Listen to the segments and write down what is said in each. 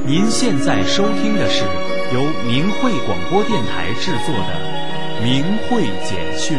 您现在收听的是由明慧广播电台制作的《明慧简讯》。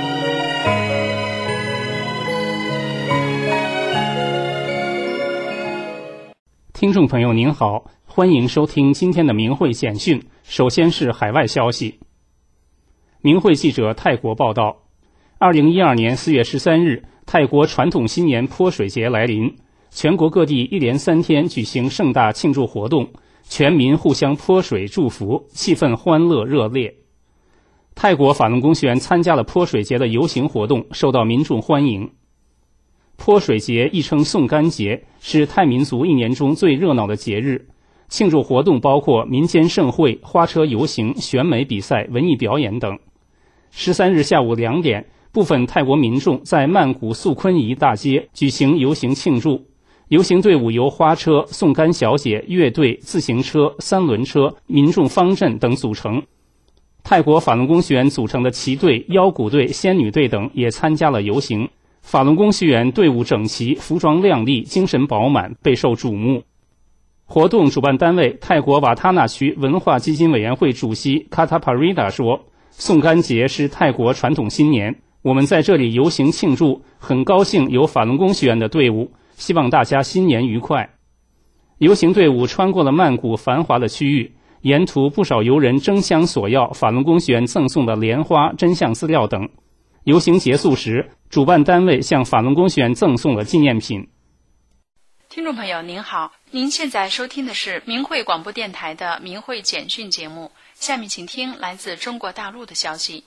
听众朋友您好，欢迎收听今天的明慧简讯。首先是海外消息。明慧记者泰国报道，2012年4月13日，泰国传统新年泼水节来临，全国各地一连3天举行盛大庆祝活动，全民互相泼水祝福，气氛欢乐热烈。泰国法轮功学员参加了泼水节的游行活动，受到民众欢迎。泼水节亦称送干节，是泰民族一年中最热闹的节日。庆祝活动包括民间盛会、花车游行、选美比赛、文艺表演等。13日下午2点，部分泰国民众在曼谷素坤仪大街举行游行庆祝。游行队伍由花车、送干小姐、乐队、自行车、3轮车、民众方阵等组成。泰国法轮功学员组成的旗队、腰鼓队、仙女队等也参加了游行。法轮功学员队伍整齐，服装靓丽，精神饱满，备受瞩目。活动主办单位泰国瓦塔纳区文化基金委员会主席卡塔帕瑞达说，送干节是泰国传统新年，我们在这里游行庆祝，很高兴有法轮功学员的队伍，希望大家新年愉快。游行队伍穿过了曼谷繁华的区域，沿途不少游人争相索要法轮功学员赠送的莲花、真相资料等。游行结束时，主办单位向法轮功学员赠送了纪念品。 听众朋友您好，您现在收听的是明慧广播电台的明慧简讯节目，下面请听来自中国大陆的消息。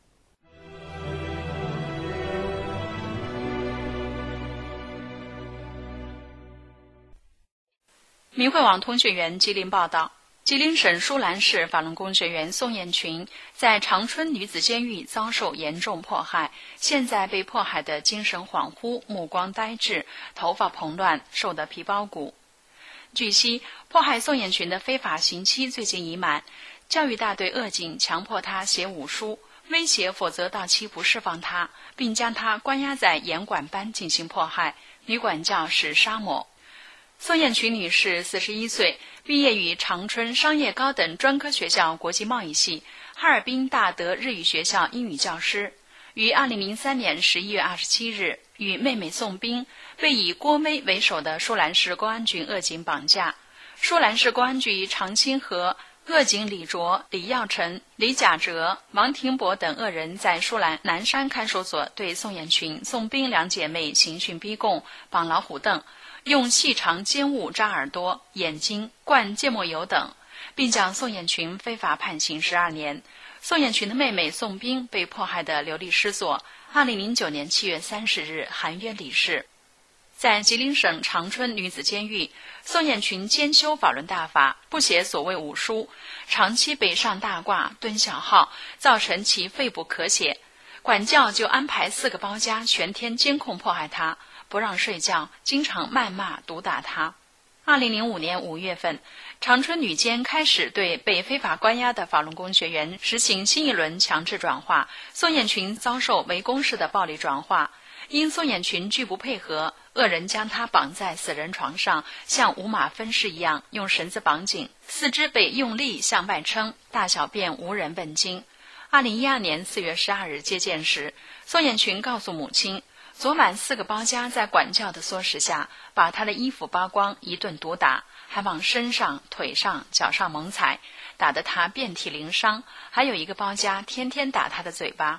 明慧网通讯员吉林报道，吉林省舒兰市法轮功学员宋艳群在长春女子监狱遭受严重迫害，现在被迫害的精神恍惚，目光呆滞，头发蓬乱，瘦得皮包骨。据悉，迫害宋艳群的非法刑期最近已满，教育大队恶警强迫他写武书，威胁否则到期不释放他，并将他关押在严管班进行迫害，女管教是沙某。宋艳群女士41岁，毕业于长春商业高等专科学校国际贸易系，哈尔滨大德日语学校英语教师。于2003年11月27日与妹妹宋冰被以郭威为首的舒兰市公安局恶警绑架。舒兰市公安局常青河恶警李卓、李耀成、李甲哲、王廷博等恶人在舒兰南山看守所对宋艳群、宋冰两姐妹刑讯逼供，绑老虎凳，用细长尖物扎耳朵、眼睛，灌芥末油等，并将宋艳群非法判刑12年。宋艳群的妹妹宋冰被迫害得流离失所，2009年7月30日含冤离世。在吉林省长春女子监狱，宋艳群兼修法轮大法，不写所谓武书，长期北上大褂、蹲小号，造成其肺部咳血。管教就安排4个包家全天监控迫害他，不让睡觉，经常谩骂毒打他。2005年5月份，长春女监开始对被非法关押的法轮功学员实行新一轮强制转化，宋艳群遭受围攻式的暴力转化。因宋艳群拒不配合，恶人将她绑在死人床上，像五马分尸一样用绳子绑紧，四肢被用力向外撑，大小便无人问津。2012年4月12日接见时，宋艳群告诉母亲，昨晚4个包家在管教的唆使下，把他的衣服扒光，一顿毒打，还往身上、腿上、脚上猛踩，打得他遍体鳞伤，还有一个包家天天打他的嘴巴。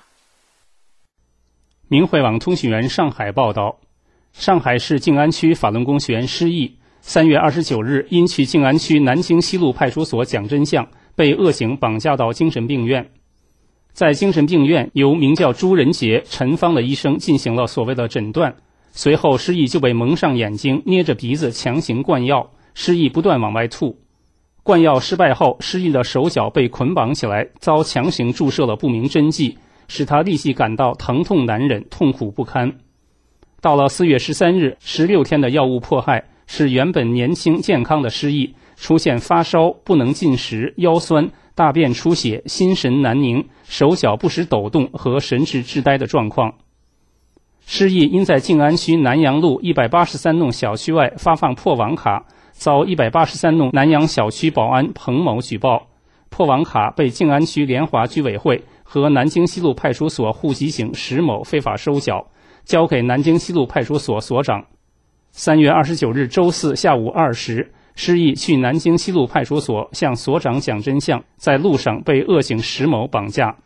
明慧网通讯员上海报道，上海市静安区法轮功学员施毅3月29日因去静安区南京西路派出所讲真相，被恶警绑架到精神病院。在精神病院，由名叫朱仁杰、陈芳的医生进行了所谓的诊断，随后施毅就被蒙上眼睛，捏着鼻子强行灌药，施毅不断往外吐。灌药失败后，施毅的手脚被捆绑起来，遭强行注射了不明针剂，使他立即感到疼痛难忍，痛苦不堪。到了4月13日，16天的药物迫害使原本年轻健康的施毅出现发烧、不能进食、腰酸、大便出血、心神难宁、手脚不时抖动和神志滞呆的状况。施毅因在静安区南阳路183弄小区外发放破网卡， 遭183弄南阳小区保安彭某举报，破网卡被静安区联华居委会和南京西路派出所户籍警石某非法收缴，交给南京西路派出所所长。3月29日周四下午2时，失意去南京西路派出所向所长讲真相，在路上被恶警石某绑架。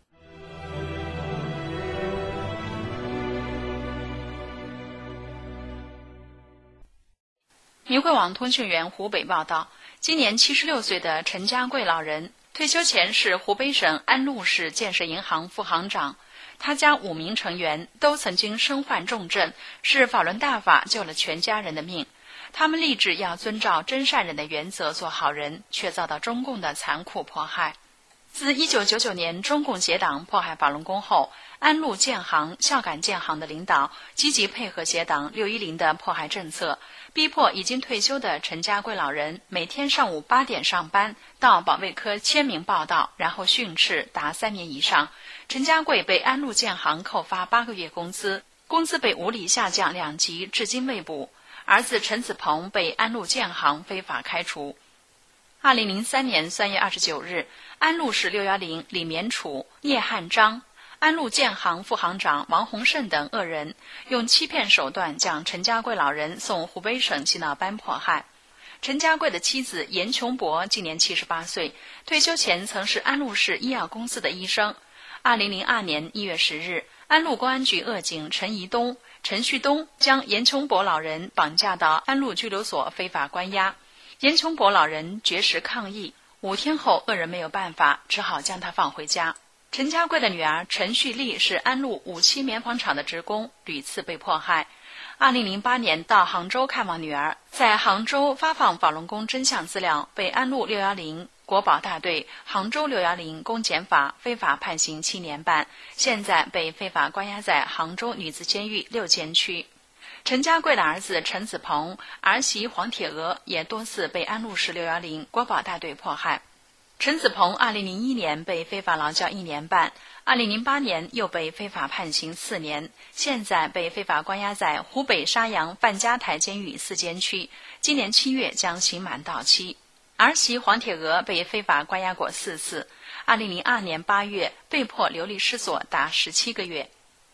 明慧网通讯员湖北报道，今年76岁的陈家贵老人退休前是湖北省安陆市建设银行副行长，他家5名成员都曾经身患重症，是法轮大法救了全家人的命。他们立志要遵照真善忍的原则做好人，却遭到中共的残酷迫害。自1999年中共结党迫害法轮功后，安陆建行、孝感建行的领导积极配合结党610的迫害政策，逼迫已经退休的陈家贵老人每天上午8点上班，到保卫科签名报到，然后训斥达3年以上。陈家贵被安陆建行扣发8个月工资，工资被无理下降2级，至今未补。儿子陈子鹏被安陆建行非法开除。2003年3月29日，安陆市610李绵楚、聂汉章、安陆建行副行长王洪胜等恶人用欺骗手段将陈家贵老人送湖北省洗脑班迫害。陈家贵的妻子严琼博今年78岁，退休前曾是安陆市医药公司的医生。2002年1月10日，安陆公安局恶警陈旭东将严琼博老人绑架到安陆拘留所非法关押。严琼博老人绝食抗议，5天后恶人没有办法，只好将他放回家。陈家贵的女儿陈旭丽是安陆五七棉纺厂的职工，屡次被迫害。2008年到杭州看望女儿，在杭州发放法轮功真相资料，被安陆610国保大队、杭州610公检法非法判刑7年半，现在被非法关押在杭州女子监狱6监区。陈家贵的儿子陈子鹏、儿媳黄铁娥也多次被安陆市610国保大队迫害。陈子鹏2001年被非法劳教1年半，2008年又被非法判刑4年，现在被非法关押在湖北沙洋范家台监狱4监区，今年7月将刑满到期。儿媳黄铁娥被非法关押过4次，2002年8月被迫流离失所达17个月。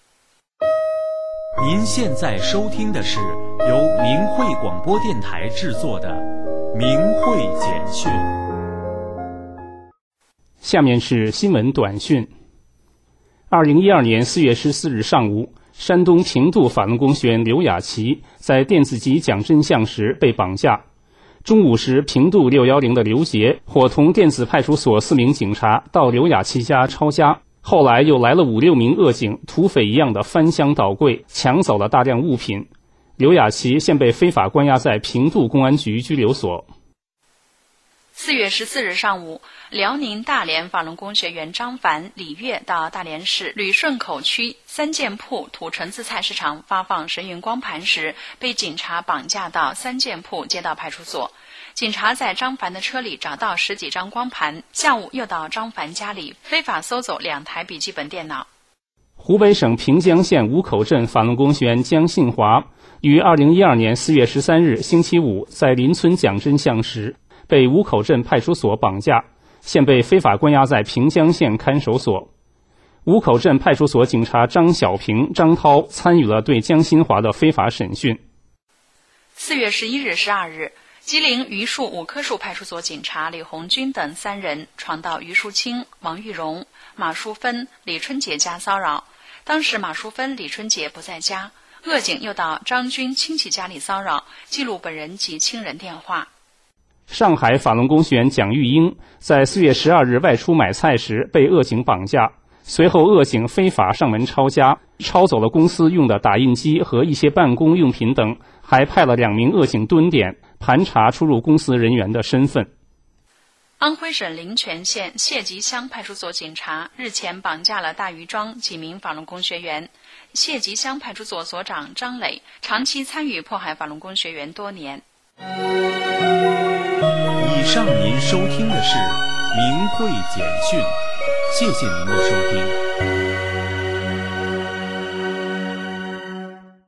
您现在收听的是由明慧广播电台制作的《明慧简讯》。 下面是新闻短讯。2012年4月14日上午，山东平度法轮功学员刘雅琪在电子集讲真相时被绑架。中午时，平度610的刘杰伙同电子派出所4名警察到刘雅琪家抄家，后来又来了5、6名恶警，土匪一样的翻箱倒柜，抢走了大量物品。刘雅琪现被非法关押在平度公安局拘留所。 4月14日上午，辽宁大连法轮功学员张凡、李月到大连市旅顺口区三件铺土城子菜市场发放神云光盘时，被警察绑架到三件铺街道派出所。警察在张凡的车里找到10几张光盘，下午又到张凡家里非法搜走2台笔记本电脑。 湖北省平江县五口镇法轮功学员江信华于2012年4月13日星期五在邻村讲真相时，被五口镇派出所绑架，现被非法关押在平江县看守所。五口镇派出所警察张小平、张涛参与了对江新华的非法审讯。 4月11日、12日，吉林榆树5棵树派出所警察李红军等3人闯到于淑清、王玉荣、马淑芬、李春杰家骚扰。当时马淑芬、李春杰不在家，恶警又到张军亲戚家里骚扰，记录本人及亲人电话。 上海法轮功学员蒋玉英在4月12日外出买菜时被恶警绑架，随后恶警非法上门抄家，抄走了公司用的打印机和一些办公用品等，还派了2名恶警蹲点盘查出入公司人员的身份。 安徽省临泉县谢集乡派出所警察日前绑架了大余庄几名法轮功学员。谢集乡派出所所长张磊长期参与迫害法轮功学员多年。 以上您收听的是明慧简讯，谢谢您的收听。